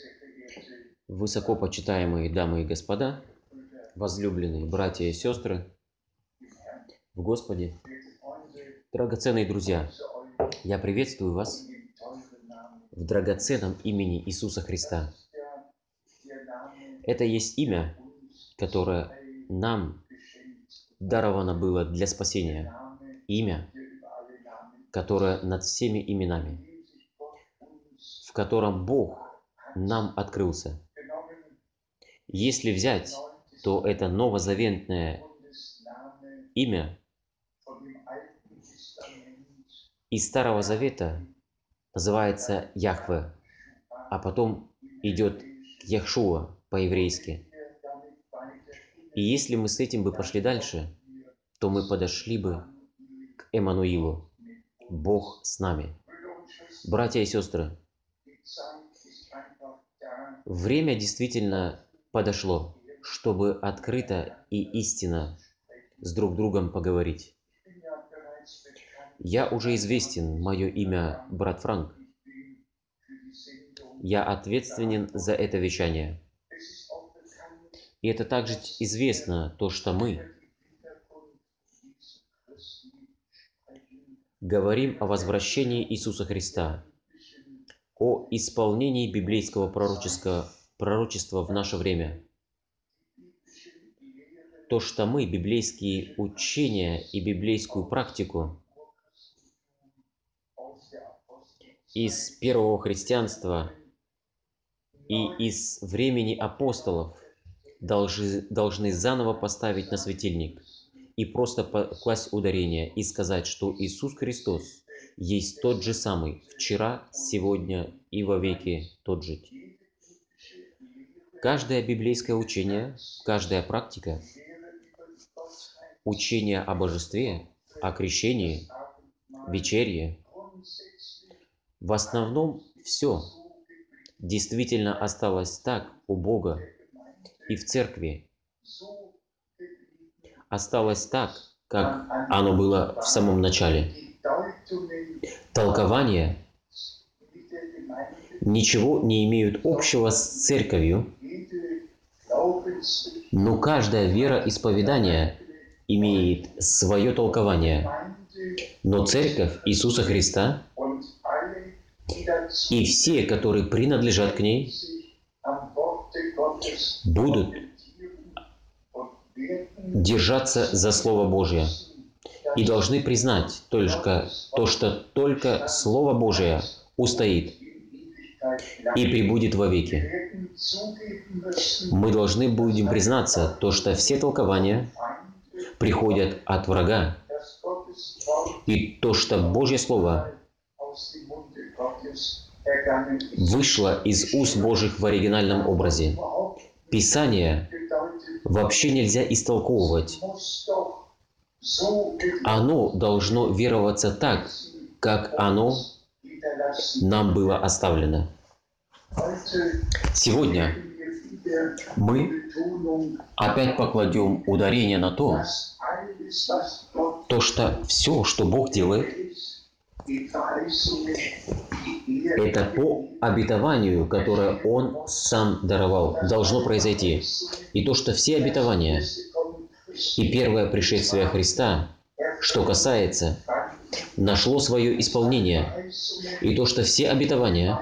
Высокопочитаемые дамы и господа, возлюбленные братья и сестры в Господе, драгоценные друзья, я приветствую вас в драгоценном имени Иисуса Христа. Это есть имя, которое нам даровано было для спасения. Имя, которое над всеми именами, в котором Бог нам открылся. Если взять, то это новозаветное имя из Старого Завета называется Яхве, а потом идет Яхшуа по-еврейски. И если мы с этим бы пошли дальше, то мы подошли бы к Эммануилу, Бог с нами. Братья и сестры, время действительно подошло, чтобы открыто и истинно с друг другом поговорить. Я уже известен, мое имя брат Франк. Я ответственен за это вещание. И это также известно, то, что мы говорим о возвращении Иисуса Христа, о исполнении библейского пророчества в наше время. То, что мы библейские учения и библейскую практику из первого христианства и из времени апостолов должны заново поставить на светильник и просто класть ударение и сказать, что Иисус Христос есть тот же самый вчера, сегодня и вовеки тот же. Каждое библейское учение, каждая практика, учение о божестве, о крещении, вечерье, в основном все действительно осталось так у Бога и в церкви. Осталось так, как оно было в самом начале. Толкования ничего не имеют общего с церковью, но каждая вероисповедание имеет свое толкование. Но церковь Иисуса Христа и все, которые принадлежат к ней, будут держаться за Слово Божие и должны признать только то, что только Слово Божие устоит и пребудет вовеки. Мы должны будем признаться то, что все толкования приходят от врага, и то, что Божье Слово вышло из уст Божьих в оригинальном образе. Писание вообще нельзя истолковывать. Оно должно вероваться так, как оно нам было оставлено. Сегодня мы опять покладем ударение на то, что все, что Бог делает, это по обетованию, которое Он сам даровал, должно произойти. И то, что все обетования и первое пришествие Христа, что касается, нашло свое исполнение. И то, что все обетования,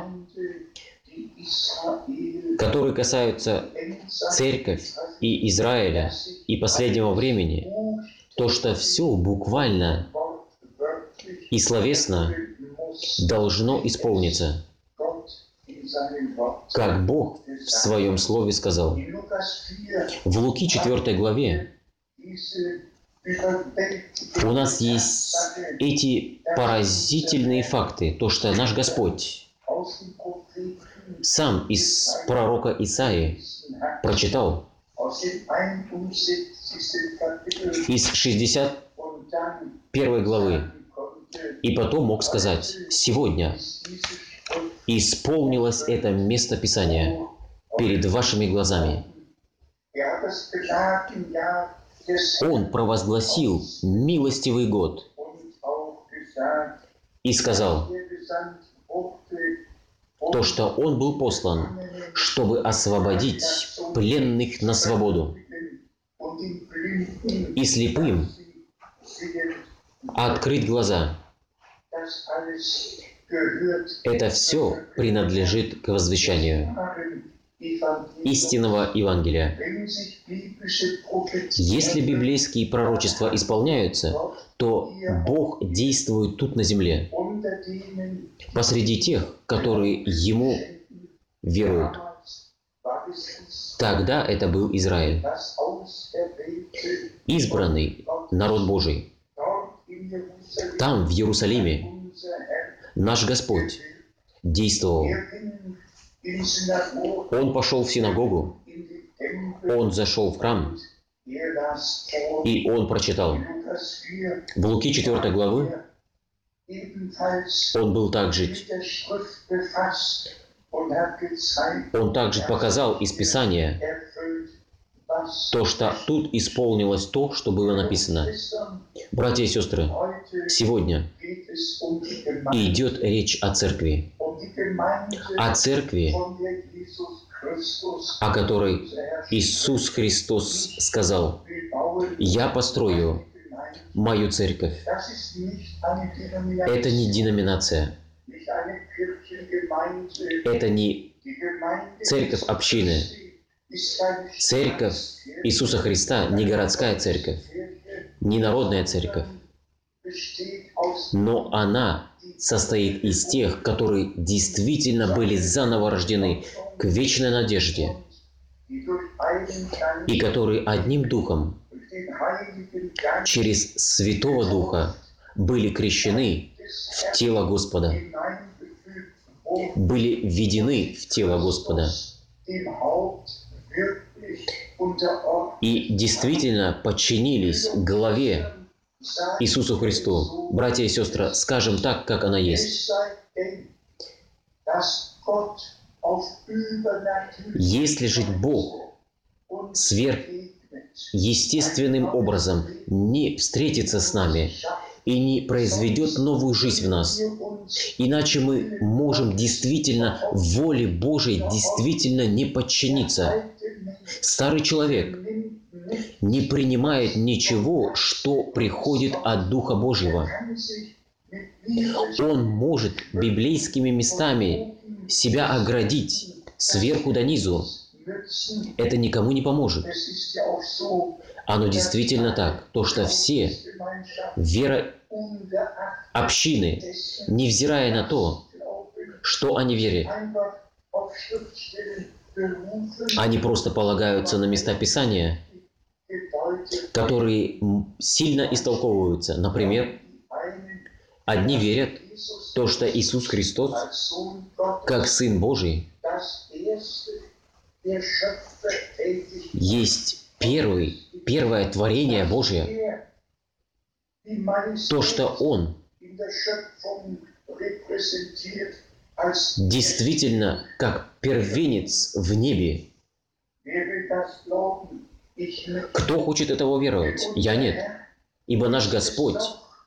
которые касаются церковь и Израиля и последнего времени, то, что все буквально и словесно должно исполниться, как Бог в Своем Слове сказал. В Луки 4 главе у нас есть эти поразительные факты, то, что наш Господь сам из пророка Исаии прочитал из 61 главы, и потом мог сказать: «Сегодня исполнилось это место Писания перед вашими глазами». Он провозгласил милостивый год и сказал то, что Он был послан чтобы освободить пленных на свободу и слепым открыть глаза. Это все принадлежит к возвещанию истинного Евангелия. Если библейские пророчества исполняются, то Бог действует тут на земле, посреди тех, которые Ему веруют. Тогда это был Израиль, избранный народ Божий. Там, в Иерусалиме, наш Господь действовал. Он пошел в синагогу, Он зашел в храм, и Он прочитал. В Луки 4 главы Он был также показал из Писания то, что тут исполнилось то, что было написано. Братья и сестры, сегодня идет речь о церкви. О церкви, о которой Иисус Христос сказал: «Я построю мою церковь». Это не деноминация. Это не церковь общины. Церковь Иисуса Христа не городская церковь, не народная церковь, но она состоит из тех, которые действительно были заново рождены к вечной надежде, и которые одним Духом, через Святого Духа, были крещены в тело Господа, были введены в тело Господа и действительно подчинились главе Иисусу Христу. Братья и сестры, скажем так, как она есть. Если же Бог сверхъестественным образом не встретится с нами и не произведет новую жизнь в нас, иначе мы можем действительно воле Божией действительно не подчиниться. Старый человек не принимает ничего, что приходит от Духа Божьего. Он может библейскими местами себя оградить сверху донизу. Это никому не поможет. Оно действительно так. То, что все вера общины, невзирая на то, что они верят, они просто полагаются на места Писания, которые сильно истолковываются. Например, одни верят в то, что Иисус Христос, как Сын Божий, есть первое творение Божие. То, что Он действительно как первенец в небе. Кто хочет этого веровать? Я нет. Ибо наш Господь,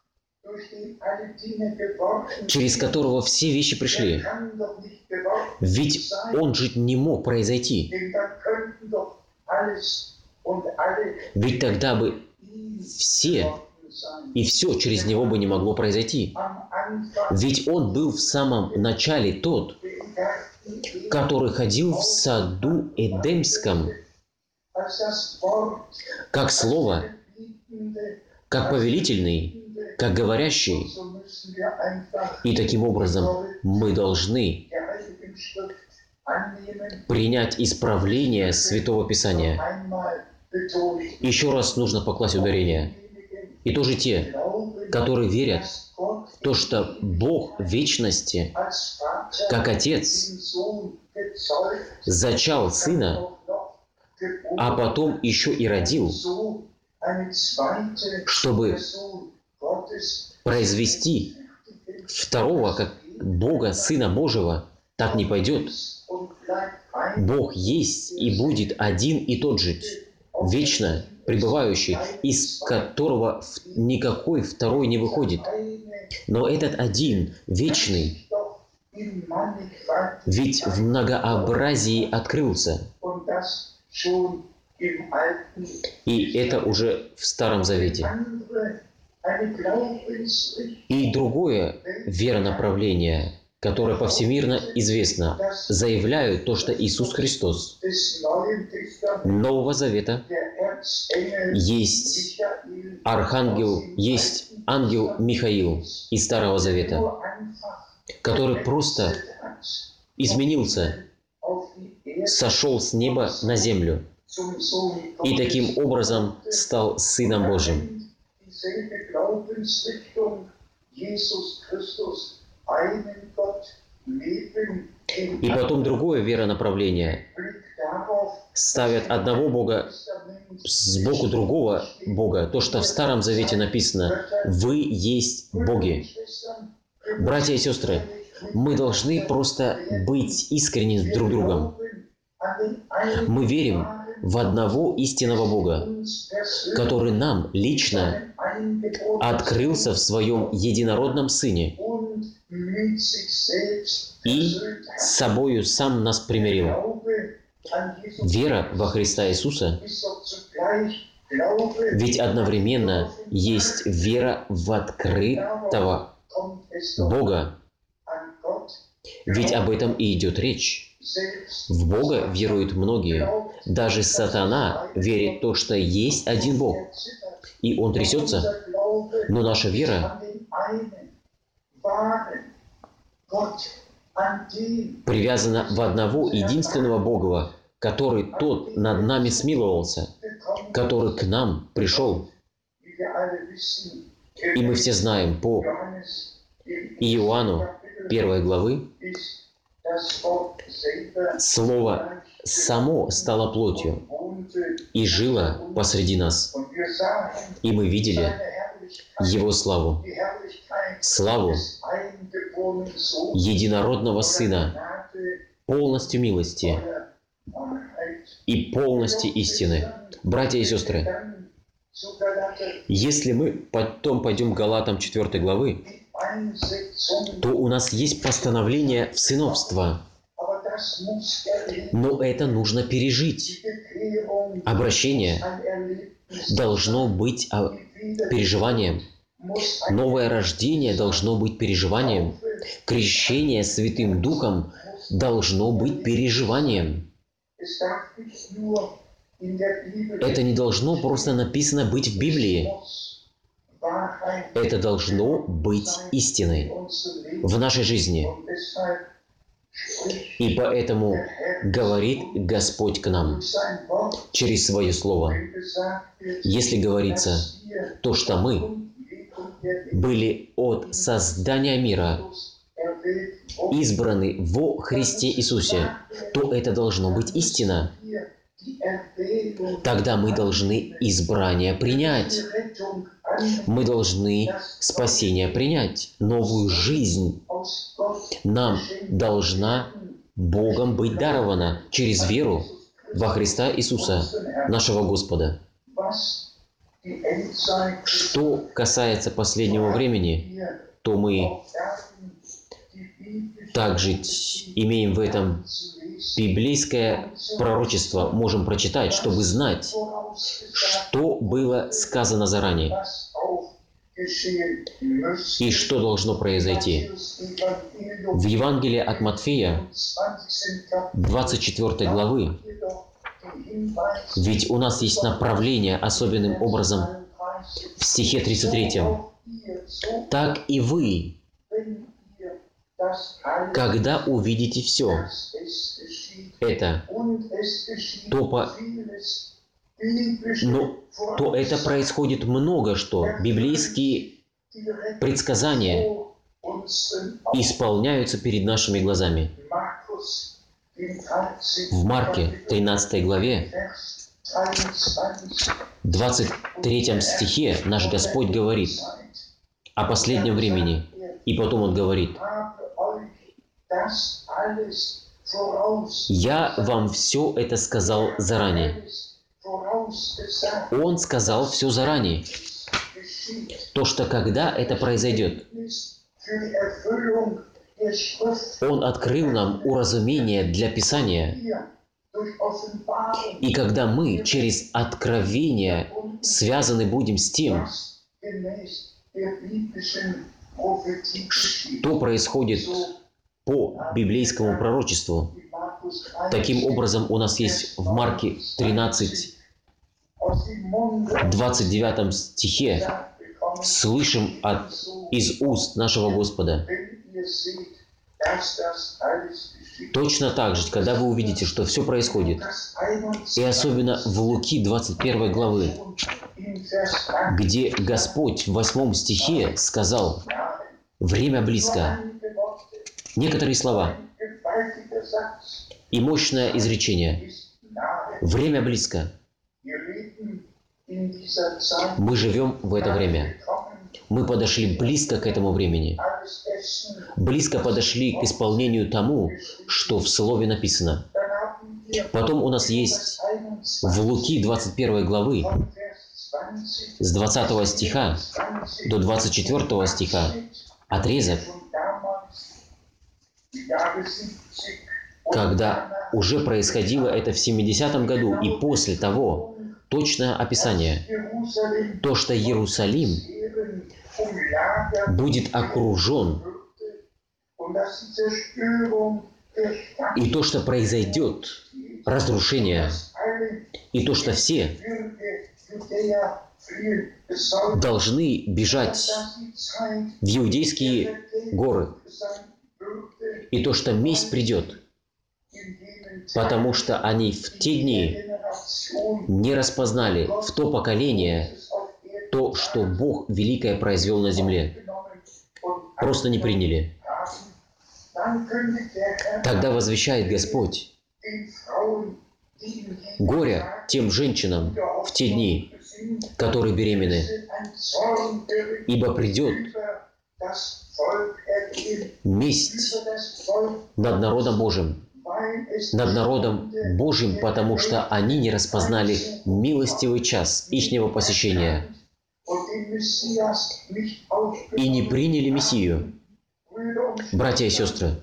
через которого все вещи пришли, ведь Он же не мог произойти. Ведь тогда бы все и все через Него бы не могло произойти. Ведь Он был в самом начале тот, который ходил в саду Эдемском, как Слово, как повелительный, как говорящий. И таким образом мы должны принять исправление Святого Писания. Еще раз нужно покласть ударение. И тоже те, которые верят в то, что Бог вечности, как Отец, зачал Сына, а потом еще и родил, чтобы произвести второго, как Бога, Сына Божьего, так не пойдет. Бог есть и будет один и тот же, вечно пребывающий, из которого никакой второй не выходит. Но этот один, вечный, ведь в многообразии открылся. И это уже в Старом Завете. И другое веронаправление, которое повсемирно известно, заявляют то, что Иисус Христос Нового Завета есть архангел, есть ангел Михаил из Старого Завета, который просто изменился, сошел с неба на землю и таким образом стал Сыном Божьим. И потом другое веронаправление ставят одного Бога сбоку другого Бога. То, что в Старом Завете написано: «Вы есть боги». Братья и сестры, мы должны просто быть искренни друг с другом. Мы верим в одного истинного Бога, который нам лично открылся в Своем единородном Сыне и с собою сам нас примирил. Вера во Христа Иисуса ведь одновременно есть вера в открытого Бога. Ведь об этом и идет речь. В Бога веруют многие. Даже сатана верит в то, что есть один Бог. И он трясется. Но наша вера привязана в одного единственного Бога, который тот над нами смиловался, который к нам пришел. И мы все знаем по Иоанну 1 главы, Слово само стало плотью и жило посреди нас. И мы видели Его славу, славу единородного Сына, полностью милости и полностью истины. Братья и сестры, если мы потом пойдем к Галатам 4 главы, то у нас есть постановление в сыновство. Но это нужно пережить. Обращение должно быть переживанием. Новое рождение должно быть переживанием. Крещение Святым Духом должно быть переживанием. Это не должно просто написано быть в Библии. Это должно быть истиной в нашей жизни. И поэтому говорит Господь к нам через Свое Слово. Если говорится то, что мы были от создания мира избраны во Христе Иисусе, то это должно быть истина. Тогда мы должны избрание принять. Мы должны спасение принять. Новую жизнь нам должна Богом быть дарована через веру во Христа Иисуса, нашего Господа. Что касается последнего времени, то мы также имеем в этом библейское пророчество, можем прочитать, чтобы знать, что было сказано заранее и что должно произойти. В Евангелии от Матфея, 24 главы, ведь у нас есть направление особенным образом в стихе 33. «Так и вы, когда увидите все это, то это происходит много что. Библейские предсказания исполняются перед нашими глазами. В Марке 13 главе, 23 стихе наш Господь говорит о последнем времени. И потом Он говорит: «Я вам все это сказал заранее». Он сказал все заранее. То, что когда это произойдет, Он открыл нам уразумение для Писания. И когда мы через откровение связаны будем с тем, что происходит по библейскому пророчеству, таким образом у нас есть в Марке 13, 29 стихе, слышим из уст нашего Господа. Точно так же, когда вы увидите, что все происходит, и особенно в Луки 21 главы, где Господь в 8 стихе сказал: «Время близко». Некоторые слова и мощное изречение. Время близко. Мы живем в это время. Мы подошли близко к этому времени. Близко подошли к исполнению тому, что в Слове написано. Потом у нас есть в Луки 21 главы с 20 стиха до 24 стиха отрезок, когда уже происходило это в 70 году и после того, точное описание, то, что Иерусалим будет окружен, и то, что произойдет разрушение, и то, что все должны бежать в иудейские горы, и то, что месть придет, потому что они в те дни не распознали, в то поколение, то, что Бог великое произвел на земле. Просто не приняли. Тогда возвещает Господь: горе тем женщинам в те дни, которые беременны, ибо придет месть над народом Божьим, потому что они не распознали милостивый час ихнего посещения и не приняли Мессию. Братья и сестры,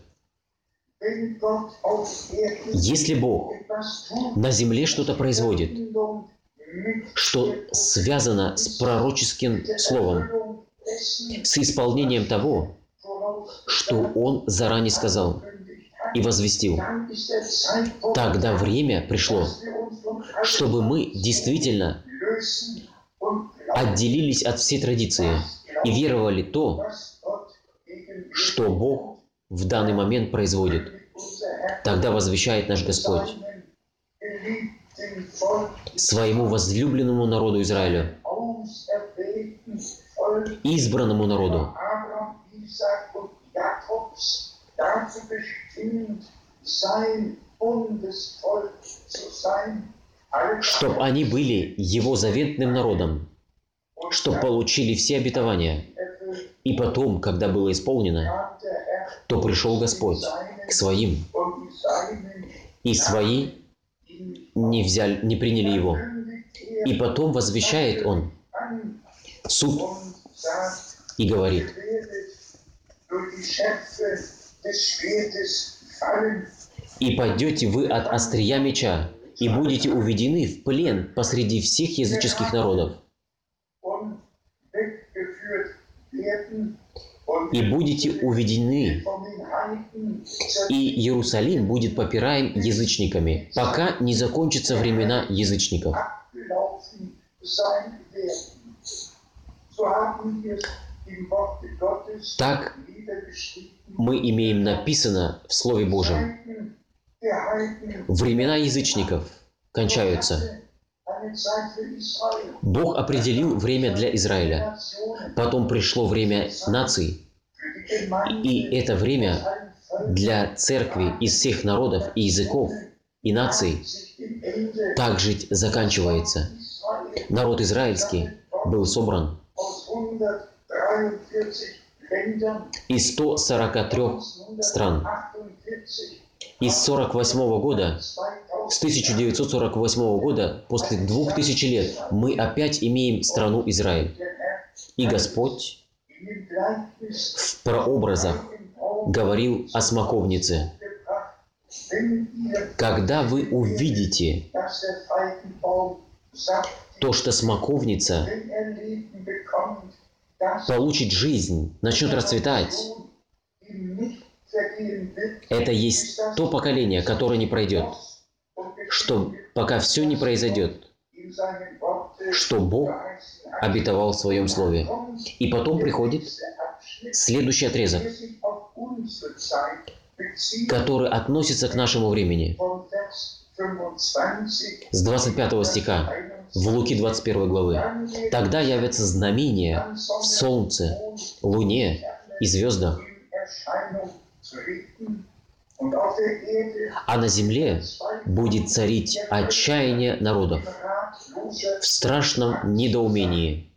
если Бог на земле что-то производит, что связано с пророческим словом, с исполнением того, что Он заранее сказал и возвестил, тогда время пришло, чтобы мы действительно отделились от всей традиции и веровали то, что Бог в данный момент производит. Тогда возвещает наш Господь своему возлюбленному народу Израилю, избранному народу, чтобы они были Его заветным народом, чтобы получили все обетования. И потом, когда было исполнено, то пришел Господь к своим, и свои не приняли Его. И потом возвещает Он суд и говорит: «И пойдете вы от острия меча, и будете уведены в плен посреди всех языческих народов, и будете уведены, и Иерусалим будет попираем язычниками, пока не закончатся времена язычников». Так мы имеем написано в Слове Божьем. Времена язычников кончаются. Бог определил время для Израиля. Потом пришло время наций. И это время для церкви из всех народов и языков и наций также заканчивается. Народ израильский был собран из 143 стран. Из 1948 года, с 1948 года, после 2000 лет, мы опять имеем страну Израиль. И Господь в прообразах говорил о смоковнице. Когда вы увидите то, что смоковница получит жизнь, начнет расцветать, это есть то поколение, которое не пройдет, что пока все не произойдет, что Бог обетовал в Своем Слове. И потом приходит следующий отрезок, который относится к нашему времени. С 25 стиха в Луки 21 главы. «Тогда явятся знамения в солнце, луне и звездах, а на земле будет царить отчаяние народов в страшном недоумении.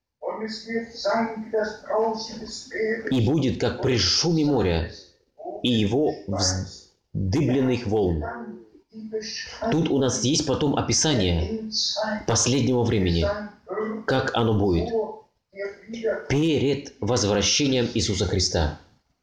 И будет, как при шуме моря и его вздыбленных волн». Тут у нас есть потом описание последнего времени, как оно будет перед возвращением Иисуса Христа,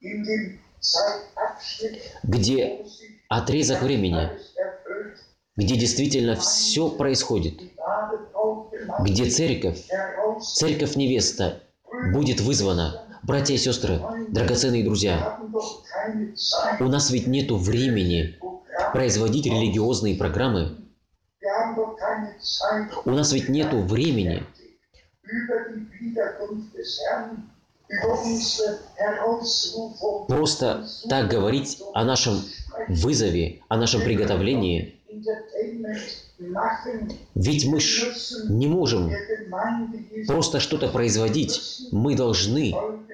где отрезок времени, где действительно все происходит, где церковь невеста будет вызвана. Братья и сестры, драгоценные друзья, у нас ведь нету времени производить религиозные программы. У нас ведь нету времени просто так говорить о нашем вызове, о нашем приготовлении. Ведь мы ж не можем просто что-то производить. Мы должны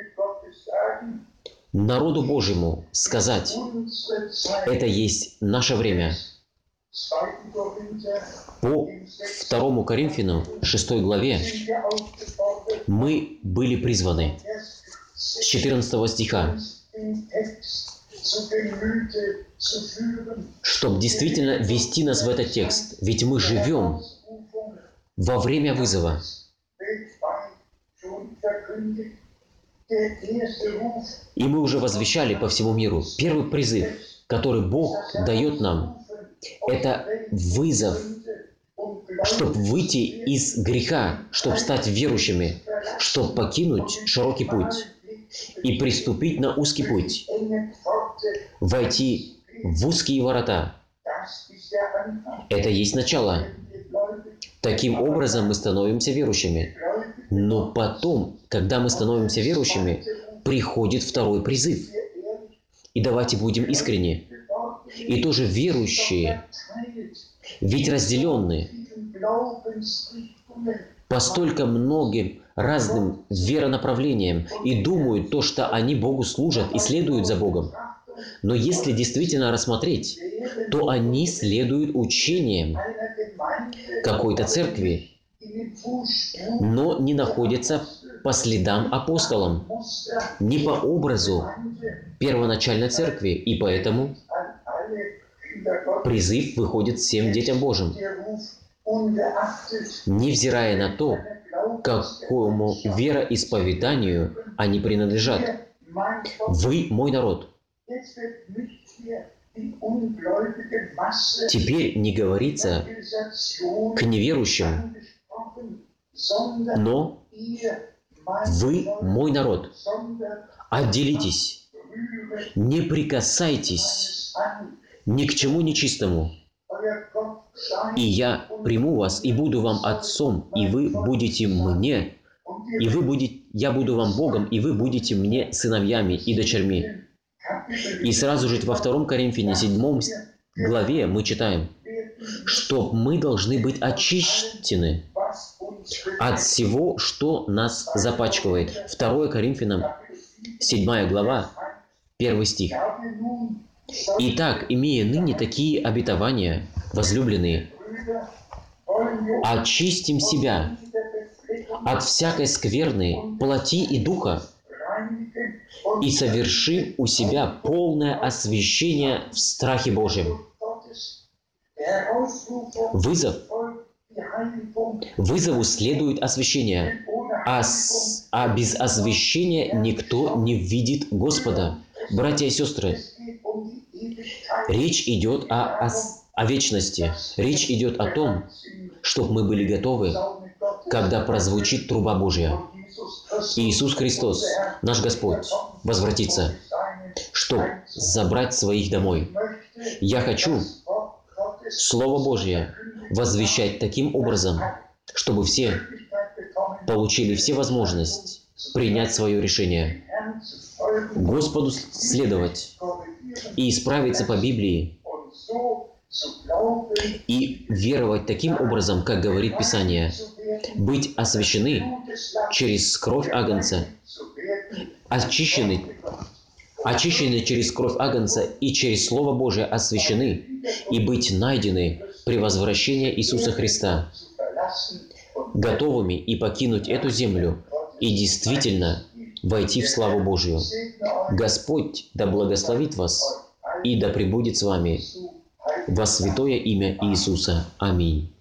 народу Божьему сказать: это есть наше время. По 2 Коринфянам 6 главе мы были призваны с 14 стиха, чтобы действительно ввести нас в этот текст. Ведь мы живем во время вызова. И мы уже возвещали по всему миру. Первый призыв, который Бог дает нам, это вызов, чтобы выйти из греха, чтобы стать верующими, чтобы покинуть широкий путь и приступить на узкий путь, войти в узкие ворота. Это есть начало. Таким образом мы становимся верующими. Но потом, когда мы становимся верующими, приходит второй призыв. И давайте будем искренни. И тоже верующие, ведь разделенные по столько многим разным веронаправлениям и думают то, что они Богу служат и следуют за Богом. Но если действительно рассмотреть, то они следуют учениям какой-то церкви, но не находятся по следам апостолам, не по образу первоначальной церкви, и поэтому призыв выходит всем детям Божьим, невзирая на то, какому вероисповеданию они принадлежат. Вы мой народ. Теперь не говорится к неверующим, но вы мой народ. Отделитесь, не прикасайтесь ни к чему нечистому. И я приму вас и буду вам отцом, и вы будете мне, я буду вам Богом, и вы будете мне сыновьями и дочерьми. И сразу же во 2 Коринфяне 7 главе мы читаем, что мы должны быть очищены от всего, что нас запачкивает. 2 Коринфянам 7 глава, 1 стих. «Итак, имея ныне такие обетования, возлюбленные, очистим себя от всякой скверны плоти и духа и совершим у себя полное освящение в страхе Божьем». Вызову следует освящение, а без освящения никто не видит Господа. Братья и сестры, речь идет о вечности. Речь идет о том, чтобы мы были готовы, когда прозвучит труба Божья. И Иисус Христос, наш Господь, возвратится, чтобы забрать своих домой. Я хочу Слово Божье возвещать таким образом, чтобы все получили все возможность принять свое решение, Господу следовать и исправиться по Библии, и веровать таким образом, как говорит Писание, быть освящены через кровь Агнца, очищены через кровь Агнца и через Слово Божие освящены, и быть найдены при возвращении Иисуса Христа, готовыми и покинуть эту землю, и действительно войти в славу Божию. Господь да благословит вас и да пребудет с вами во святое имя Иисуса. Аминь.